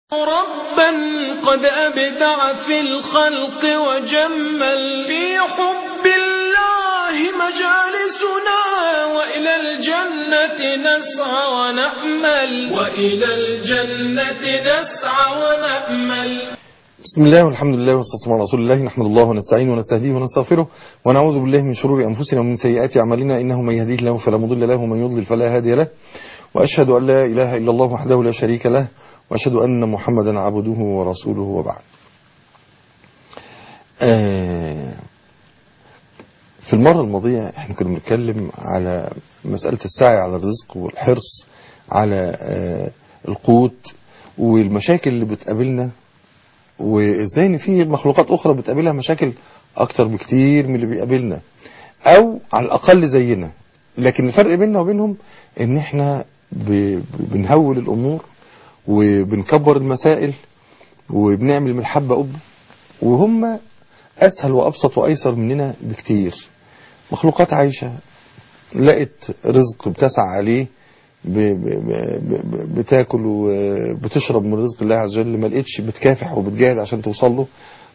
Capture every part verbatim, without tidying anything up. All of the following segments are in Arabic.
ربا قد أبدع في الخلق وجمل في حب الله مجالسنا وإلى الجنة نسعى ونأمل وإلى الجنة نسعى ونأمل. بسم الله والحمد لله والصلاة على رسول الله. نحمد الله ونستعينه ونستهديه ونستغفره ونعوذ بالله من شرور أنفسنا ومن سيئات أعمالنا، إنه من يهديه الله فلا مضل له ومن يضلل فلا هادي له، وأشهد أن لا إله إلا الله وحده لا شريك له، وأشهد أن محمدا عبده ورسوله، وبعد. آه في المرة الماضية احنا كنا بنتكلم على مسألة السعي على الرزق والحرص على آه القوت والمشاكل اللي بتقابلنا، وازاي ان في مخلوقات اخرى بتقابلها مشاكل اكتر بكتير من اللي بيقابلنا، او على الاقل زينا، لكن الفرق بيننا وبينهم ان احنا بنهول الامور وبنكبر المسائل وبنعمل من الحبة قبة، وهم اسهل وابسط وايسر مننا بكتير. مخلوقات عايشة لقت رزق بتسعى عليه، بتاكل وبتشرب من رزق الله عز وجل، ما لقيتش بتكافح وبتجاهد عشان توصل له.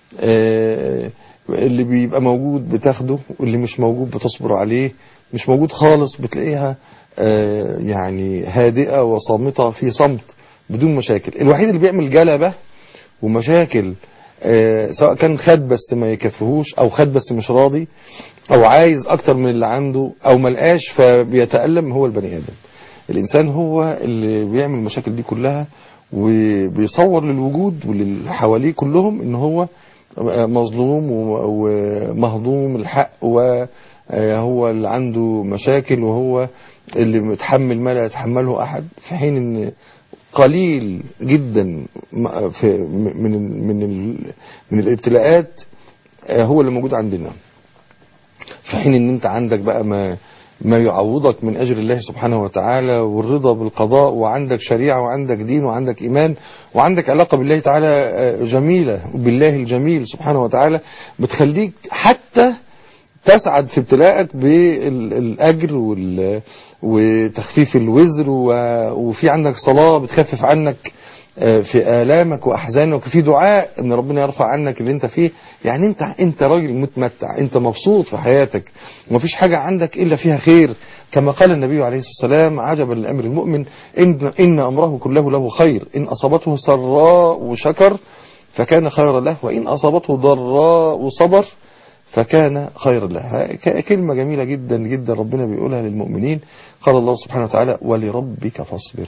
اللي بيبقى موجود بتاخده، واللي مش موجود بتصبر عليه، مش موجود خالص بتلاقيها يعني هادئة وصامتة في صمت بدون مشاكل. الوحيد اللي بيعمل جلبة ومشاكل سواء كان خد بس ما يكفيهوش، او خد بس مش راضي، او عايز اكتر من اللي عنده، او ملقاش فبيتألم، هو البني ادم. الانسان هو اللي بيعمل المشاكل دي كلها، وبيصور للوجود وللي حواليه كلهم ان هو مظلوم ومهضوم الحق، وهو اللي عنده مشاكل، وهو اللي متحمل ما لا يتحمله احد، في حين ان قليل جدا في من من من الابتلاءات هو اللي موجود عندنا، في حين ان انت عندك بقى ما ما يعوضك من أجر الله سبحانه وتعالى، والرضا بالقضاء، وعندك شريعة، وعندك دين، وعندك إيمان، وعندك علاقة بالله تعالى جميلة، بالله الجميل سبحانه وتعالى، بتخليك حتى تسعد في ابتلاءك بالأجر وتخفيف الوزر، وفي عندك صلاة بتخفف عنك في آلامك وأحزانك، وفي دعاء ان ربنا يرفع عنك اللي انت فيه. يعني انت انت راجل متمتع، انت مبسوط في حياتك، ومفيش حاجة عندك الا فيها خير، كما قال النبي عليه الصلاة والسلام: عجبا لأمر المؤمن ان ان امره كله له خير، ان اصابته سراء شكر فكان خيرا له، وان اصابته ضراء صبر فكان خيرا له. كلمة جميلة جدا جدا ربنا بيقولها للمؤمنين. قال الله سبحانه وتعالى: ولربك فاصبر،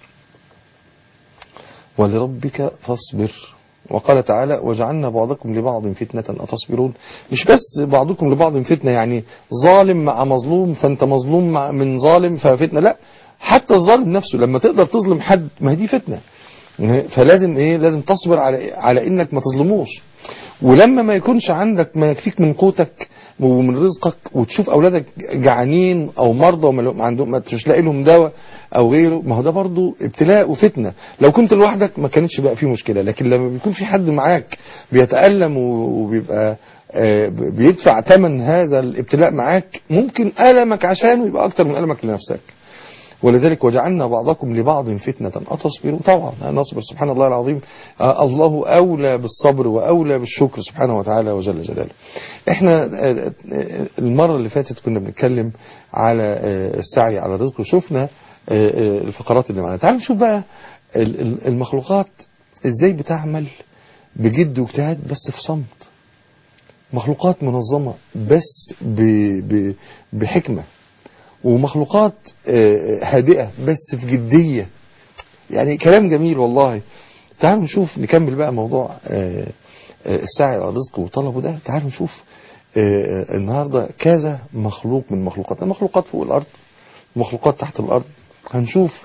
ولربك فاصبر. وقال تعالى: وجعلنا بعضكم لبعض فتنة أتصبرون. مش بس بعضكم لبعض فتنة يعني ظالم مع مظلوم، فانت مظلوم مع من ظالم ففتنة، لا، حتى الظالم نفسه لما تقدر تظلم حد ما هي دي فتنة، فلازم ايه لازم تصبر على على انك ما تظلموش. ولما ما يكونش عندك ما يكفيك من قوتك ومن رزقك، وتشوف اولادك جعانين او مرضى وما عندهم ما تش لاقي لهم دواء او غيره، ما هو ده برضو ابتلاء وفتنة. لو كنت لوحدك ما كانتش بقى فيه مشكلة، لكن لما بيكون في حد معاك بيتألم وبيبقى بيدفع ثمن هذا الابتلاء معاك، ممكن ألمك عشانه يبقى اكتر من ألمك لنفسك. ولذلك وجعلنا بعضكم لبعض فتنة أتصبروا. طبعا نصبر، سبحان الله العظيم، آه الله أولى بالصبر وأولى بالشكر سبحانه وتعالى وجل جلاله. احنا المرة اللي فاتت كنا بنتكلم على السعي على الرزق، وشوفنا الفقرات اللي معنا. تعالوا نشوف بقى المخلوقات ازاي بتعمل بجد واجتهاد بس في صمت، مخلوقات منظمة بس بحكمة، ومخلوقات هادئة بس في جدية. يعني كلام جميل والله. تعالوا نشوف، نكمل بقى موضوع السعي على الرزق وطلبه ده. تعالوا نشوف النهاردة كذا مخلوق من مخلوقات، مخلوقات فوق الأرض ومخلوقات تحت الأرض. هنشوف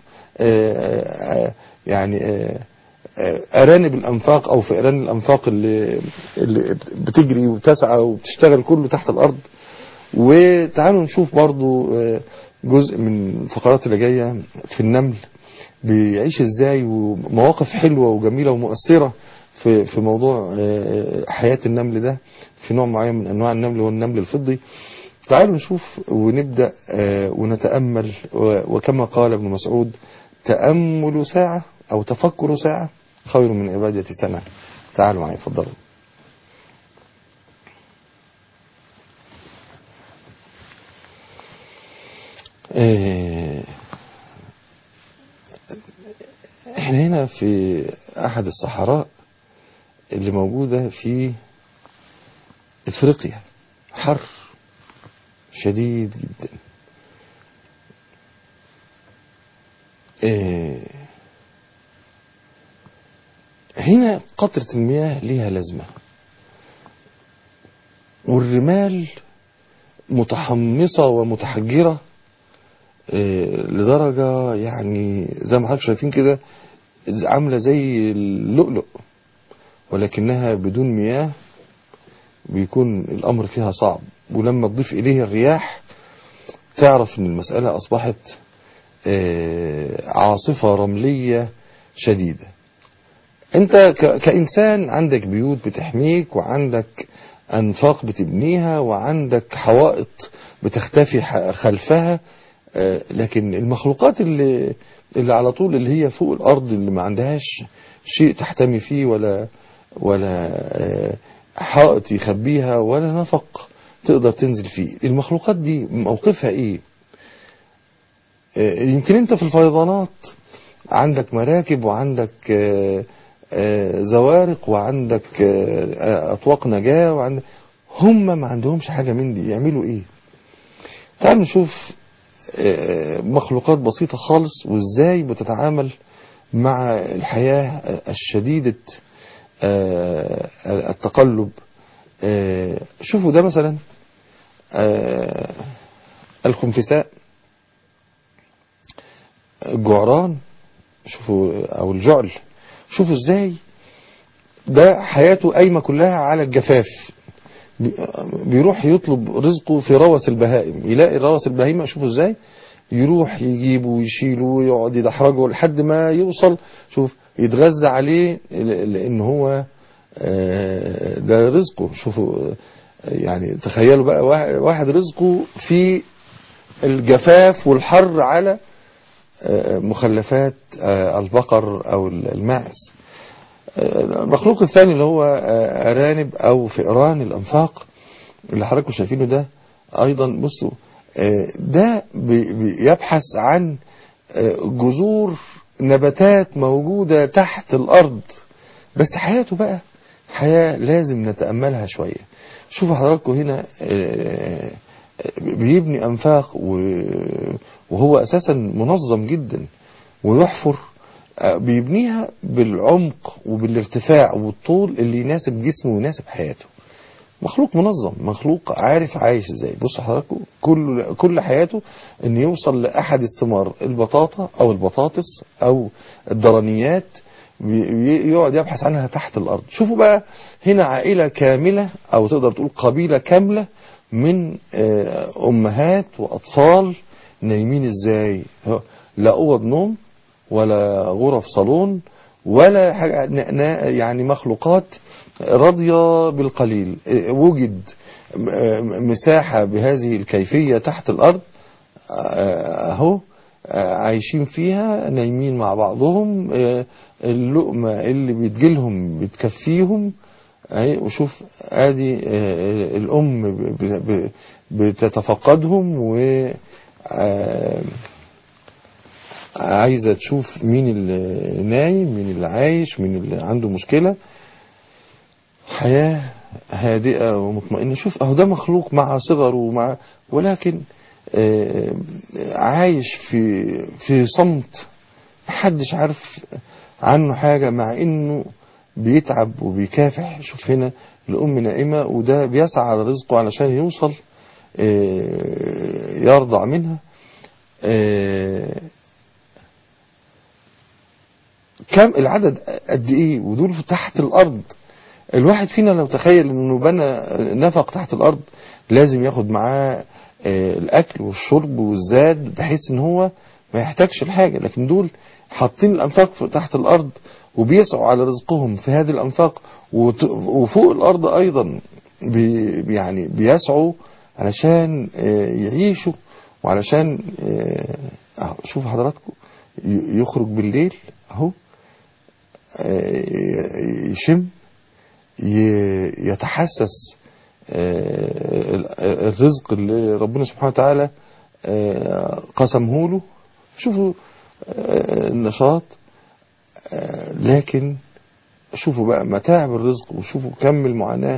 يعني أرانب الأنفاق أو فئران الأنفاق اللي, اللي بتجري وبتسعى وبتشتغل كله تحت الأرض. وتعالوا نشوف برضو جزء من الفقرات اللي جاية في النمل بيعيش ازاي، ومواقف حلوة وجميلة ومؤثرة في في موضوع حياة النمل ده، في نوع معين من انواع النمل هو النمل الفضي. تعالوا نشوف ونبدأ ونتأمل، وكما قال ابن مسعود: تأمل ساعة او تفكر ساعة خير من عبادة سنة. تعالوا معي اتفضلوا. احنا هنا في احد الصحراء اللي موجودة في افريقيا، حر شديد جدا. هنا قطرة المياه ليها لازمة، والرمال متحمصة ومتحجرة لدرجة يعني زي ما حضرتك شايفين كده، عاملة زي اللؤلؤ، ولكنها بدون مياه بيكون الأمر فيها صعب. ولما تضيف إليه الرياح تعرف أن المسألة أصبحت عاصفة رملية شديدة. أنت كإنسان عندك بيوت بتحميك، وعندك أنفاق بتبنيها، وعندك حوائط بتختفي خلفها، لكن المخلوقات اللي اللي على طول اللي هي فوق الأرض، اللي ما عندهاش شيء تحتمي فيه، ولا ولا حائط يخبيها، ولا نفق تقدر تنزل فيه، المخلوقات دي موقفها ايه؟ يمكن انت في الفيضانات عندك مراكب، وعندك زوارق، وعندك أطواق نجاة، وعندك هم ما عندهمش حاجة من دي، يعملوا ايه؟ تعال نشوف مخلوقات بسيطة خالص وازاي بتتعامل مع الحياة الشديدة التقلب. شوفوا ده مثلا الخنفساء، الجعران، شوفوا او الجعل، شوفوا ازاي ده حياته قايمة كلها على الجفاف. بيروح يطلب رزقه في روث البهائم، يلاقي روث البهيمة، شوفوا ازاي يروح يجيبه ويشيله ويقعد يدحرجه لحد ما يوصل، شوف يتغذى عليه، لان هو ده رزقه. شوفوا يعني تخيلوا بقى واحد رزقه في الجفاف والحر على مخلفات البقر او الماعز. المخلوق الثاني اللي هو أرانب أو فئران الأنفاق اللي حضراتكم شايفينه ده أيضا، بصوا ده بيبحث عن جذور نباتات موجودة تحت الأرض، بس حياته بقى حياة لازم نتأملها شوية. شوفوا حضراتكم هنا بيبني أنفاق وهو أساسا منظم جدا، ويحفر بيبنيها بالعمق وبالارتفاع والطول اللي يناسب جسمه ويناسب حياته. مخلوق منظم، مخلوق عارف عايش ازاي. بص حضراتكم كل كل حياته ان يوصل لاحد الثمار، البطاطا او البطاطس او الدرنيات، يقعد يبحث عنها تحت الارض. شوفوا بقى هنا عائلة كاملة او تقدر تقول قبيلة كاملة من امهات واطفال نايمين ازاي، لا اوض نوم ولا غرف صالون ولا حاجة، يعني مخلوقات راضية بالقليل. وجد مساحة بهذه الكيفية تحت الأرض اهو عايشين فيها، نايمين مع بعضهم، اللقمة اللي بتجيلهم بتكفيهم اهي. وشوف ادي الام بتتفقدهم و عايزة تشوف مين اللي نايم، مين اللي عايش، مين اللي عنده مشكلة. حياة هادئة ومطمئنة. شوف اهو ده مخلوق مع صغره ومع، ولكن عايش في في صمت، محدش عارف عنه حاجة، مع انه بيتعب وبيكافح. شوف هنا الام نائمة وده بيسعى على رزقه علشان يوصل يرضع منها. كم العدد قد ايه، ودول تحت الارض. الواحد فينا لو تخيل انه بنى نفق تحت الارض لازم ياخد معاه الاكل والشرب والزاد بحيث ان هو ما يحتاجش الحاجة، لكن دول حاطين الانفاق تحت الارض وبيسعوا على رزقهم في هذه الانفاق، وفوق الارض ايضا بي يعني بيسعوا علشان يعيشوا، وعلشان شوف حضراتكم يخرج بالليل اهو يشم يتحسس الرزق اللي ربنا سبحانه وتعالى قسمه له. شوفوا النشاط، لكن شوفوا بقى متاعب الرزق وشوفوا كم المعاناة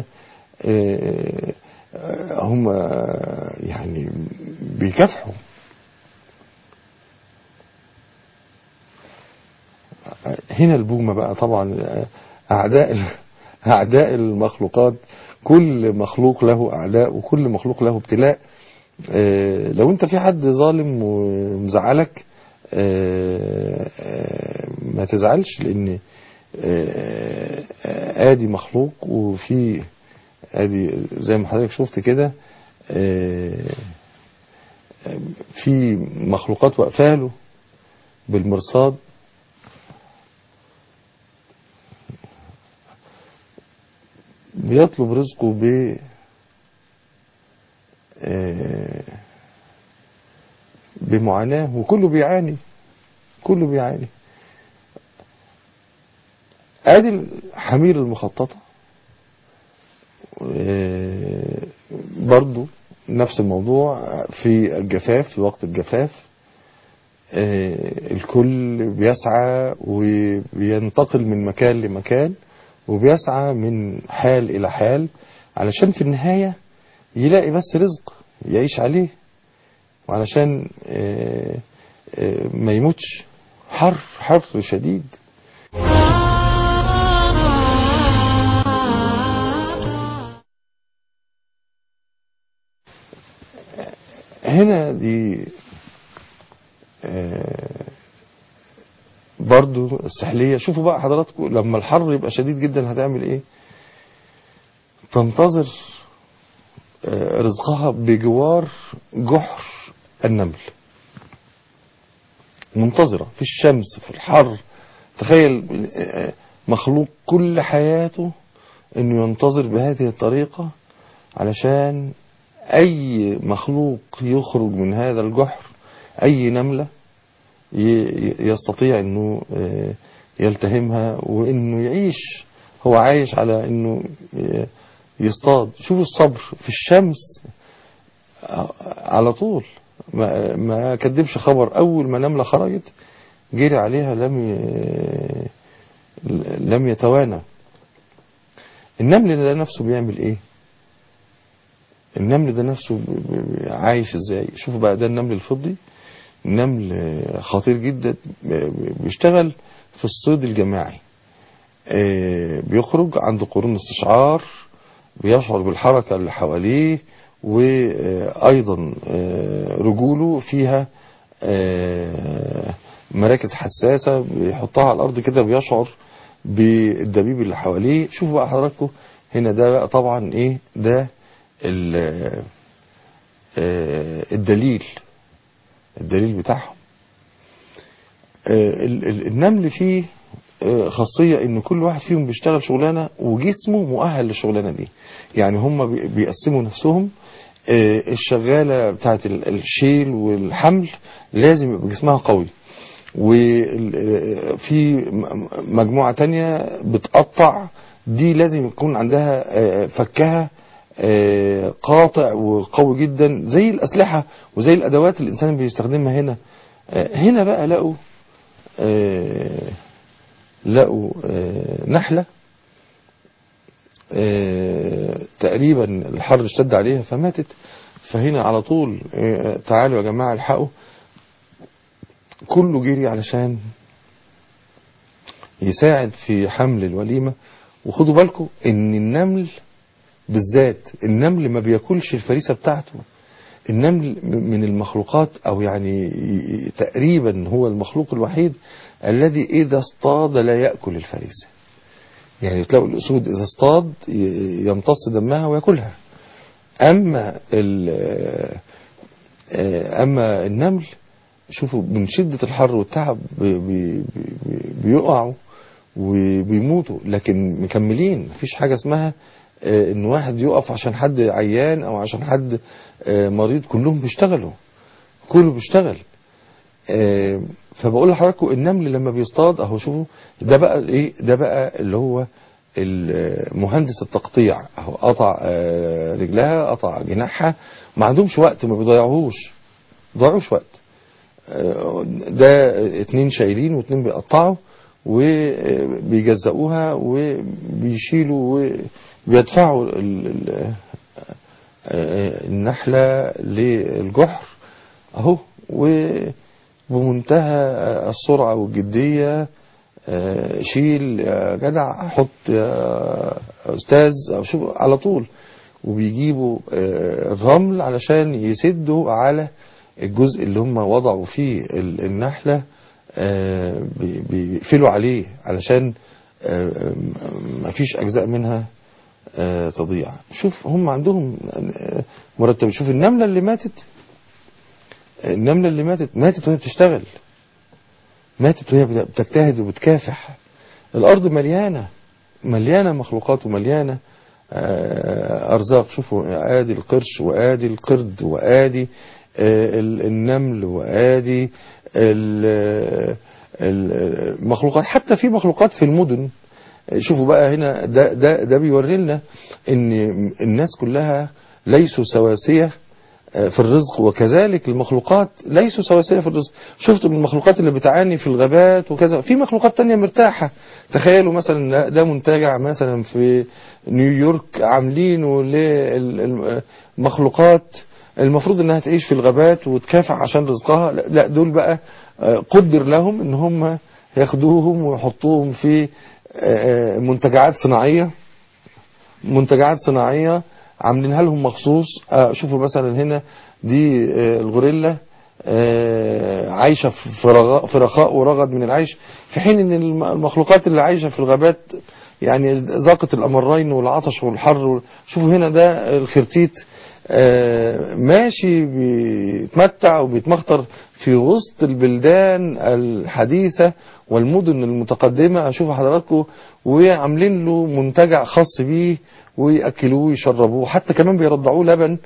هم يعني بيكافحوا. هنا البومة بقى طبعا أعداء أعداء المخلوقات، كل مخلوق له أعداء وكل مخلوق له ابتلاء. لو أنت في حد ظالم ومزعلك ما تزعلش، لأن آدي مخلوق وفي آدي زي ما حضرتك شفت كده في مخلوقات واقفاله بالمرصاد. بيطلب رزقه ب بمعاناة، وكله بيعاني كله بيعاني. ادي الحمير المخططة برضو نفس الموضوع في الجفاف، في وقت الجفاف الكل بيسعى وبينتقل من مكان لمكان وبيسعى من حال إلى حال علشان في النهاية يلاقي بس رزق يعيش عليه، وعلشان ما يموتش. حر حر شديد. هنا دي برضو السحلية. شوفوا بقى حضراتكم لما الحر يبقى شديد جدا هتعمل ايه؟ تنتظر رزقها بجوار جحر النمل، منتظرة في الشمس في الحر. تخيل مخلوق كل حياته انه ينتظر بهذه الطريقة علشان اي مخلوق يخرج من هذا الجحر، اي نملة يستطيع انه يلتهمها وانه يعيش. هو عايش على انه يصطاد. شوفوا الصبر في الشمس على طول. ما, ما كدبش خبر، اول ما نملة خرجت جري عليها، لم لم يتوانى. النمل ده نفسه بيعمل ايه؟ النمل ده نفسه عايش ازاي؟ شوفوا بقى، ده النمل الفضي، نمل خطير جدا، بيشتغل في الصيد الجماعي. بيخرج عنده قرون استشعار، بيشعر بالحركة اللي حواليه، وأيضا رجوله فيها مراكز حساسة بيحطها على الأرض كده، بيشعر بالدبيب اللي حواليه. شوفوا بقى حضراتكم هنا ده بقى طبعا ايه ده الدليل الدليل بتاعهم. النمل فيه خاصية ان كل واحد فيهم بيشتغل شغلانة وجسمه مؤهل للشغلانة دي. يعني هم بيقسموا نفسهم. الشغالة بتاعت الشيل والحمل لازم يبقى جسمها قوي، وفي مجموعة تانية بتقطع، دي لازم يكون عندها فكها قاطع وقوي جدا زي الأسلحة وزي الأدوات اللي الإنسان بيستخدمها هنا. هنا بقى لقوا لقوا نحلة تقريبا الحر اشتد عليها فماتت. فهنا على طول تعالوا يا جماعة الحقوا، كله جري علشان يساعد في حمل الوليمة. وخدوا بالكم ان النمل بالذات، النمل ما بياكلش الفريسة بتاعته. النمل من المخلوقات، او يعني تقريبا هو المخلوق الوحيد الذي اذا اصطاد لا يأكل الفريسة. يعني تلاقوا الاسود اذا اصطاد يمتص دمها ويأكلها. اما اما النمل شوفوا من شدة الحر والتعب بي بي بي بيقعوا وبيموتوا، لكن مكملين. مفيش حاجة اسمها ان واحد يقف عشان حد عيان او عشان حد مريض، كلهم بيشتغلوا، كله بيشتغل. آه فبقول لحضراتكم النمل لما بيصطاد اهو شوفوا ده بقى الايه ده بقى اللي هو مهندس التقطيع اهو قطع آه رجلها قطع جناحها ما عندهمش وقت ما بيضيعوهوش ضيعوش وقت آه ده اتنين شايلين واتنين بيقطعوا وبيجزقوها وبيشيلوا وبيدفعوا النحلة للجحر اهو وبمنتهى السرعة والجدية شيل يا جدع حط يا استاذ او شوف على طول وبيجيبوا الرمل علشان يسدوا على الجزء اللي هم وضعوا فيه النحلة بيقفلوا عليه علشان ما فيش اجزاء منها تضيع. شوف هم عندهم مرتب. شوف النملة اللي ماتت النملة اللي ماتت ماتت وهي بتشتغل ماتت وهي بتجتهد وبتكافح. الارض مليانة مليانة مخلوقات ومليانة ارزاق. شوفوا ادي القرش وادي القرد وادي النمل وادي المخلوقات حتى في مخلوقات في المدن. شوفوا بقى هنا ده ده ده بيوري لنا ان الناس كلها ليسوا سواسية في الرزق وكذلك المخلوقات ليسوا سواسية في الرزق. شفتوا المخلوقات اللي بتعاني في الغابات وكذا في مخلوقات تانية مرتاحة. تخيلوا مثلا ده منتجع مثلا في نيويورك عاملينه للمخلوقات المفروض انها تعيش في الغابات وتكافح عشان رزقها. لا دول بقى قدر لهم ان هم ياخدوهم ويحطوهم في منتجعات صناعية منتجعات صناعية عاملينها لهم مخصوص. شوفوا مثلا هنا دي الغوريلا عايشة في رخاء ورغد من العيش في حين ان المخلوقات اللي عايشة في الغابات يعني ذاقت الأمرين والعطش والحر. شوفوا هنا ده الخرتيت ماشي بيتمتع وبيتمخطر في وسط البلدان الحديثة والمدن المتقدمة. أشوف حضراتكم وعاملين له منتجع خاص بيه ويأكلوه ويشربوه حتى كمان بيرضعوه لبن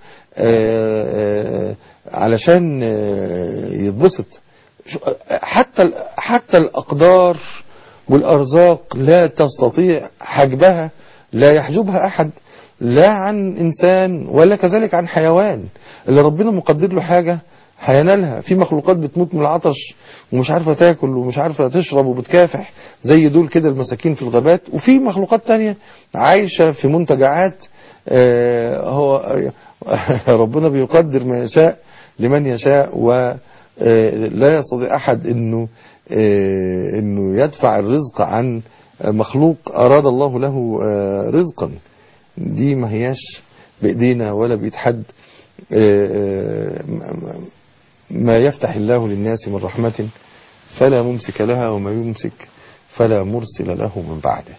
علشان يتبسط. حتى حتى الأقدار والأرزاق لا تستطيع حجبها لا يحجبها أحد لا عن إنسان ولا كذلك عن حيوان. اللي ربنا مقدر له حاجة هينالها. في مخلوقات بتموت من العطش ومش عارفة تاكل ومش عارفة تشرب وبتكافح زي دول كده المساكين في الغابات. وفي مخلوقات تانية عايشة في منتجعات هو ربنا بيقدر ما يشاء لمن يشاء ولا يستطيع أحد إنه إنه يدفع الرزق عن مخلوق أراد الله له رزقا. دي ما هياش بإيدينا ولا بإيد حد. ما يفتح الله للناس من رحمة فلا ممسك لها وما يمسك فلا مرسل له من بعده.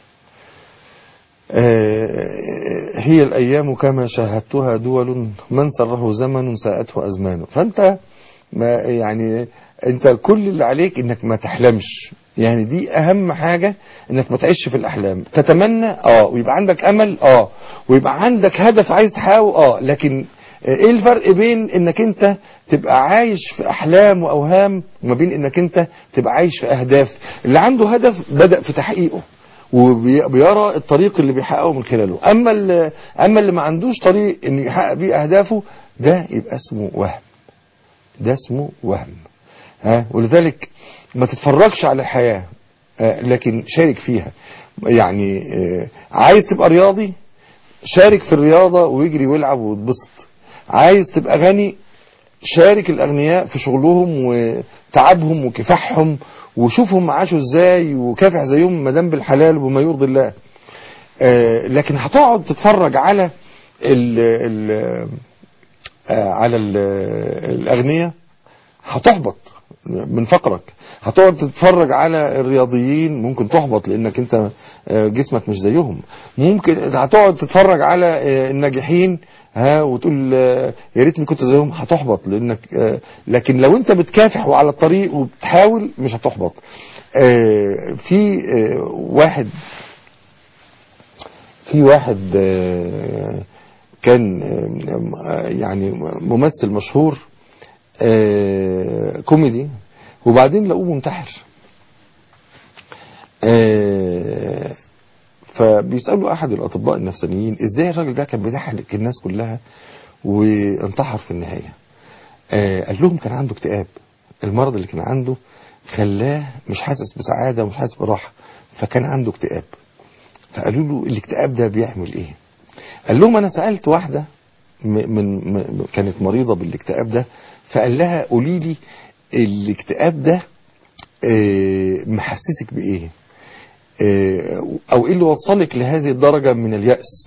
هي الأيام كما شاهدتها دول من سره زمن ساءته أزمان. فأنت ما يعني أنت كل اللي عليك إنك ما تحلمش. يعني دي أهم حاجة إنك ما تعيش في الأحلام. تتمنى آه ويبقى عندك أمل آه ويبقى عندك هدف عايز تحاول آه لكن ايه الفرق بين انك انت تبقى عايش في احلام واوهام وما بين انك انت تبقى عايش في اهداف. اللي عنده هدف بدأ في تحقيقه وبيرى الطريق اللي بيحققه من خلاله. اما اللي اما اللي ما عندوش طريق انه يحقق بيه اهدافه ده يبقى اسمه وهم. ده اسمه وهم. ها ولذلك ما تتفرجش على الحياة لكن شارك فيها. يعني عايز تبقى رياضي شارك في الرياضة ويجري ويلعب ويتبسط. عايز تبقى غني شارك الأغنياء في شغلهم وتعبهم وكفاحهم وشوفهم عاشوا ازاي وكافح زيهم مدام بالحلال وبما يرضي الله. آه لكن هتقعد تتفرج على ال ال آه على ال الأغنياء هتحبط من فقرك. هتقعد تتفرج على الرياضيين ممكن تحبط لانك انت جسمك مش زيهم. ممكن هتقعد تتفرج على الناجحين ها وتقول يا ريتني كنت زيهم هتحبط لانك لكن لو انت بتكافح وعلى الطريق وبتحاول مش هتحبط. في واحد في واحد كان يعني ممثل مشهور كوميدي وبعدين لقوه منتحر. آه فبيسألوا أحد الأطباء النفسانيين إزاي الراجل ده كان بيضحك الناس كلها وانتحر في النهاية. آه قال لهم كان عنده اكتئاب، المرض اللي كان عنده خلاه مش حاسس بسعادة ومش حاسس براحة، فكان عنده اكتئاب. فقالوا له الاكتئاب ده بيعمل ايه؟ قال لهم انا سألت واحدة من, من كانت مريضة بالاكتئاب ده، فقال لها قولي لي الاكتئاب ده اه محسسك بايه؟ اه او ايه اللي وصلك لهذه الدرجة من اليأس؟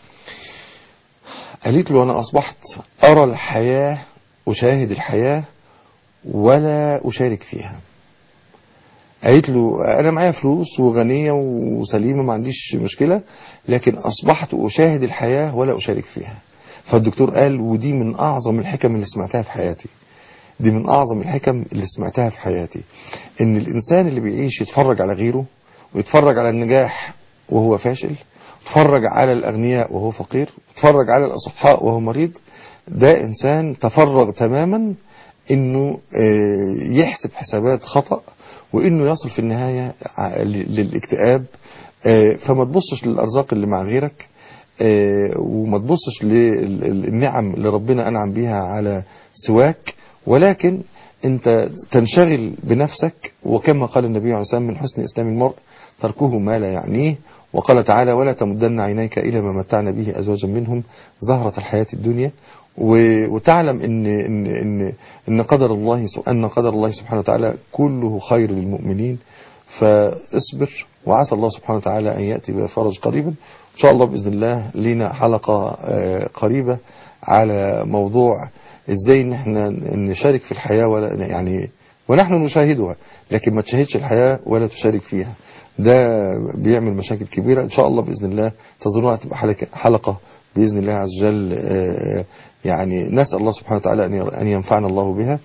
قالت له انا اصبحت ارى الحياة، اشاهد الحياة ولا اشارك فيها. قالت له انا معايا فلوس وغنية وسليمة ما عنديش مشكلة، لكن اصبحت اشاهد الحياة ولا اشارك فيها. فالدكتور قال ودي من اعظم الحكم اللي سمعتها في حياتي، دي من اعظم الحكم اللي سمعتها في حياتي، ان الانسان اللي بيعيش يتفرج على غيره ويتفرج على النجاح وهو فاشل، يتفرج على الاغنياء وهو فقير، يتفرج على الاصحاء وهو مريض، ده انسان تفرغ تماما انه يحسب حسابات خطأ وانه يصل في النهاية للاكتئاب. فما تبصش للارزاق اللي مع غيرك، وما تبصش للنعم اللي ربنا انعم بيها على سواك، ولكن انت تنشغل بنفسك. وكما قال النبي عليه الصلاة والسلام من حسن اسلام المرء تركه ما لا يعنيه. وقال تعالى ولا تمدن عينيك الى ما متعنا به ازواجا منهم زهرة الحياة الدنيا. وتعلم ان ان ان ان قدر الله ان قدر الله سبحانه وتعالى كله خير للمؤمنين. فاصبر وعسى الله سبحانه وتعالى ان ياتي بفرج قريبا ان شاء الله باذن الله. لينا حلقة قريبة على موضوع ازاي ان احنا نشارك في الحياة ولا يعني ونحن نشاهدها، لكن ما تشاهدش الحياة ولا تشارك فيها، ده بيعمل مشاكل كبيرة. ان شاء الله باذن الله تظنونها تبقى حلقة بإذن الله عز وجل. يعني نسأل الله سبحانه وتعالى أن ينفعنا الله بها.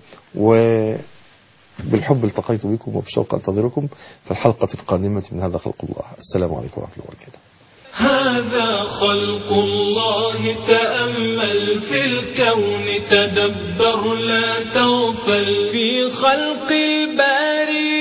وبالحب التقيت بكم وبشوق أنتظركم في الحلقة القادمة من هذا خلق الله. السلام عليكم ورحمة الله وبركاته. هذا خلق الله، تأمل في الكون، تدبر لا تغفل في خلق الباري.